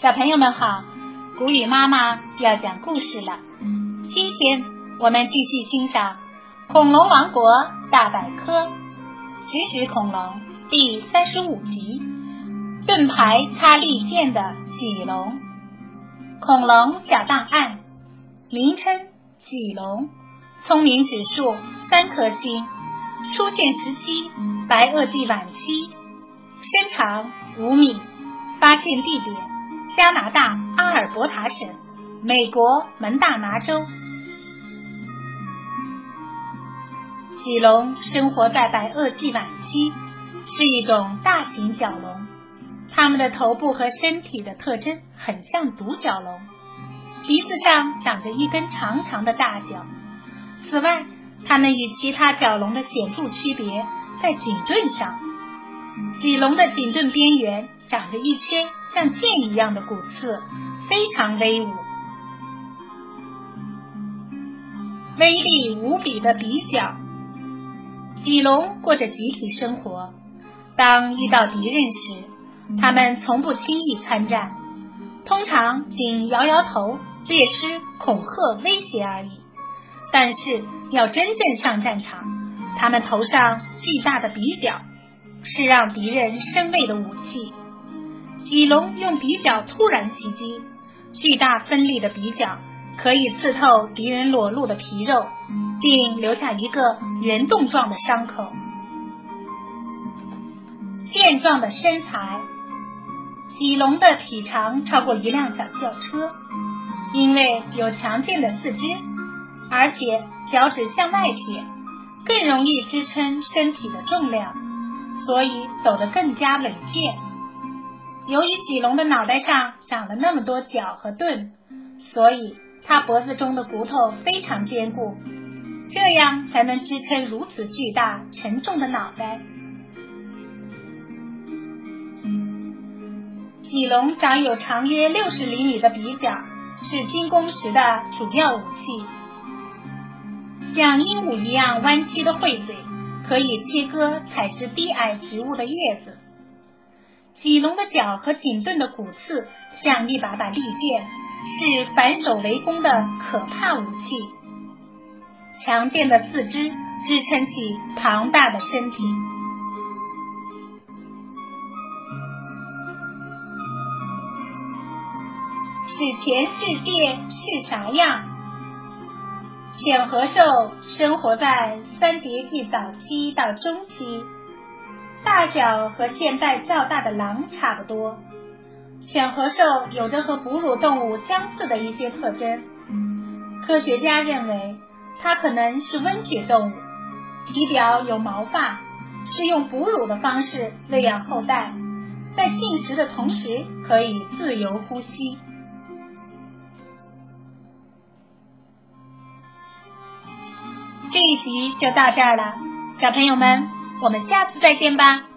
小朋友们好，古语妈妈要讲故事了。今天我们继续欣赏《恐龙王国大百科》植食恐龙第35集，盾牌擦利剑的脊龙。恐龙小档案，名称脊龙，聪明指数3颗星，出现时期白垩纪晚期，身长5米，发现地点加拿大阿尔伯塔省，美国门大拿州。脊龙生活在白垩纪晚期，是一种大型角龙，它们的头部和身体的特征很像独角龙，鼻子上长着一根长长的大角。此外，它们与其他角龙的显著区别在颈盾上，脊龙的颈盾边缘长着一圈像剑一样的骨刺，非常威武。威力无比的鼻角，脊龙过着集体生活，当遇到敌人时，它们从不轻易参战，通常仅摇摇头，猎狮恐吓威胁而已。但是要真正上战场，它们头上巨大的鼻角是让敌人生畏的武器。脊龙用鼻角突然袭击，巨大锋利的鼻角可以刺透敌人裸露的皮肉，并留下一个圆洞状的伤口。健壮的身材，脊龙的体长超过一辆小轿车，因为有强健的四肢，而且脚趾向外撇，更容易支撑身体的重量，所以走得更加稳健。由于脊龙的脑袋上长了那么多角和盾，所以它脖子中的骨头非常坚固，这样才能支撑如此巨大沉重的脑袋。脊龙长有长约60厘米的鼻角，是进攻时的主要武器。像鹦鹉一样弯曲的喙嘴可以切割采食低矮植物的叶子。脊龙的角和颈盾的骨刺像一把把利剑，是反手围攻的可怕武器。强健的四肢支撑起庞大的身体。史前世界是啥样？犬颌兽生活在三叠纪早期到中期，大小和现在较大的狼差不多。犬颌兽有着和哺乳动物相似的一些特征，科学家认为它可能是温血动物，体表有毛发，是用哺乳的方式喂养后代，在进食的同时可以自由呼吸。这一集就到这儿了，小朋友们，我们下次再见吧。